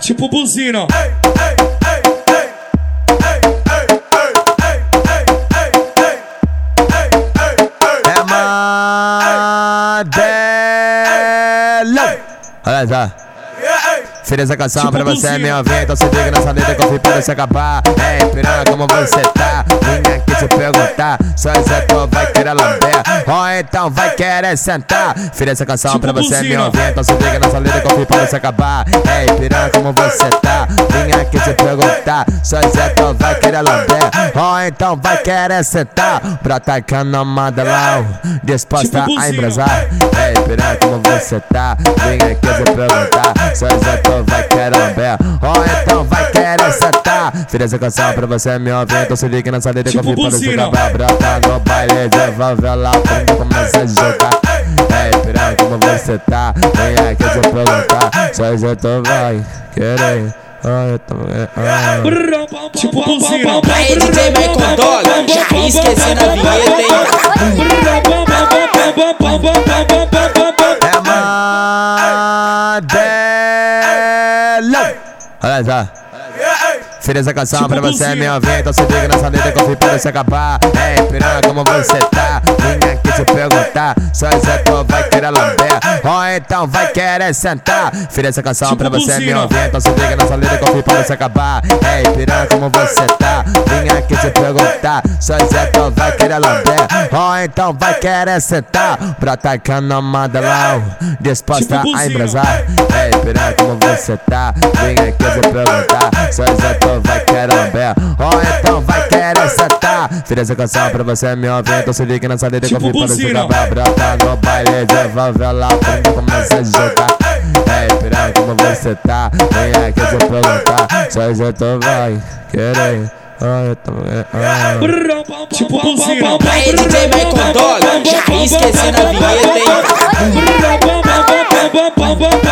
tipo buzina. É Mandelão. Olha só. Fiz essa canção tipo pra você, me ouvir. Então se liga nessa letra que eu fui pra se acabar. Ei, piranha, como você tá? Vim aqui te perguntar. Só Zé tu vai querer lamber ou então vai querer sentar. Fiz essa canção tipo pra você, me ouvir. Então se liga nessa letra que eu fui pra se acabar. Ei, piranha, como você tá? Vim aqui te perguntar. Só Zé tu vai querer lamber ou então vai querer sentar. Brota cá no Mandelão, disposta tipo a embrasar. Ei, piranha, como você tá? Vim aqui te perguntar. Só Zé tu vai querer lamber ou então vai querer sentar. Fiz essa canção pra você, me ouvir. Então se liga nessa letra que eu fui pra se acabar. Brota no baile de favela, quando começa a jogar. Ei, piranha, como você tá? Vem aqui te perguntar. Só Zé tu vai querer. Tipo buzina. Aí DJ Michael Dog, já esqueci na vinheta, hein? É Mandelão. Olha só. Fiz essa canção tipo pra você, buzina. me ouvir. Então se liga nessa letra que eu fui pra se acabar. Ei, piranha, como você tá? Vim aqui te perguntar. Só Zé tu vai querer lamber ou então vai querer sentar. Fiz essa canção tipo pra você, me buzina. ouvir. Então se liga nessa letra que eu fui pra se acabar. Ei, piranha, como você tá? Vim aqui te perguntar. Só Zé tu vai querer lamber ou então vai querer sentar. Brota cá no Mandelão, disposta tipo a embrasar. Ei, piranha, como você tá? Vim aqui te perguntar. Só Zé tu vai querer lamber ou então vai querer sentar. Fiz essa canção pra você, me ouvir. Então se liga nessa letra que eu tipo fui pra se buzina. acabar. Brota no baile de favela, quando começa a jogar. Ei, piranha, como você tá? Vem aqui te perguntar. Só Zé tu vai querer. Tipo buzina. Aí DJ Michael Dog, já esqueci na vinheta, hein?